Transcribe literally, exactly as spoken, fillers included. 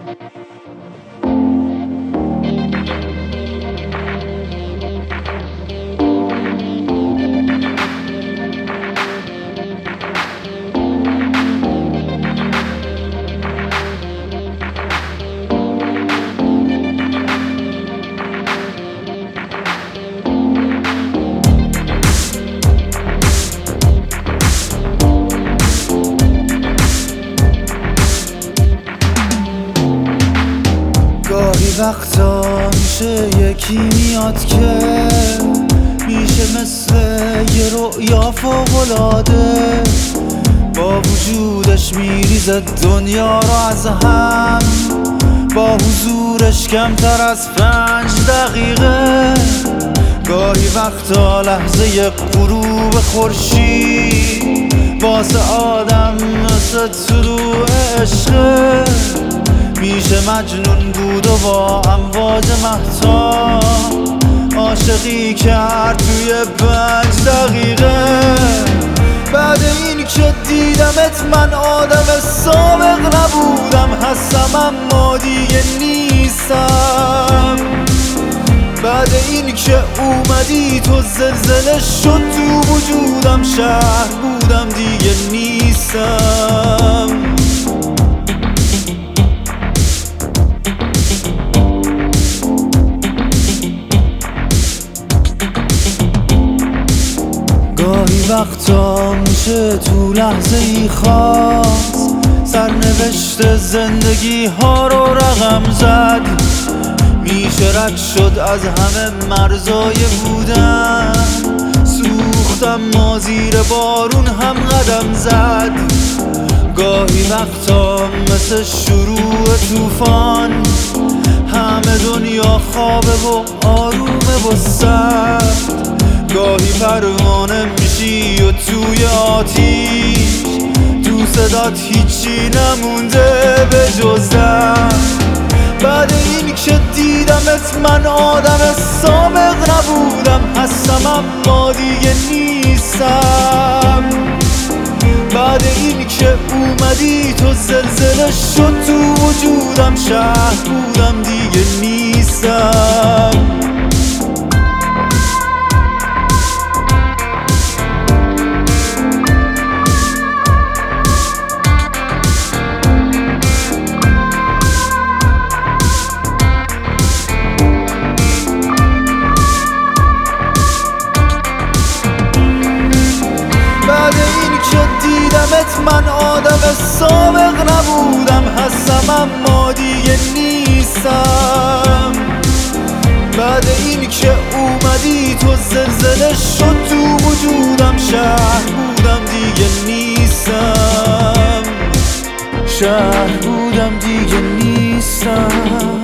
گاهی وقتا میشه یکی میاد که میشه مثل یه رؤیا فوق‌العاده، با وجودش میریزه دنیا رو از هم، با حضورش کمتر از پنج دقیقه. گاهی وقتا لحظه غروب خورشید واسه آدم مثل طلوع عشقه، میشه مجنون بود و با امواج مهتاب عاشقی کرد توی پنج دقیقه. بعد این که دیدمت من آدم سابق نبودم، هستم اما دیگه نیستم. بعد این که اومدی تو زلزله شد تو وجودم، شهر بودم دیگه نیستم. گاهی وقتا میشه تو لحظه ای خاص سرنوشت زندگی ها رو رقم زد، میشه رد شد از همه مرزای بودن، سوختم ما زیر بارون هم قدم زد. گاهی وقتا مثل شروع طوفان همه دنیا خوابه و آرومه و سرد، گاهی پروانه میشی و توی آتیش تو صدات هیچی نمونده به جز درد. بعد این که دیدمت من آدم سابق نبودم، هستم اما دیگه نیستم. بعد این که اومدی تو زلزله شد تو وجودم، شهر بودم دیگه نیستم. دیدمت من آدم سابق نبودم، هستم اما دیگه نیستم. بعد این که اومدی تو زلزله شد تو وجودم، شهر بودم دیگه نیستم. شهر بودم دیگه نیستم.